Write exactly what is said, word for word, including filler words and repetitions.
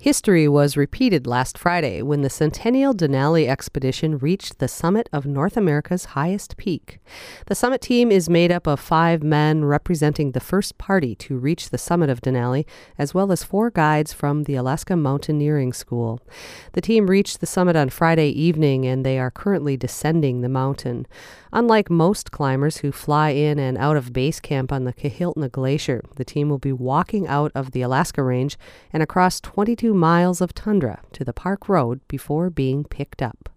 History was repeated last Friday when the Centennial Denali Expedition reached the summit of North America's highest peak. The summit team is made up of five men representing the first party to reach the summit of Denali, as well as four guides from the Alaska Mountaineering School. The team reached the summit on Friday evening, and they are currently descending the mountain. Unlike most climbers who fly in and out of base camp on the Kahiltna Glacier, the team will be walking out of the Alaska Range and across twenty-two miles of tundra to the park road before being picked up.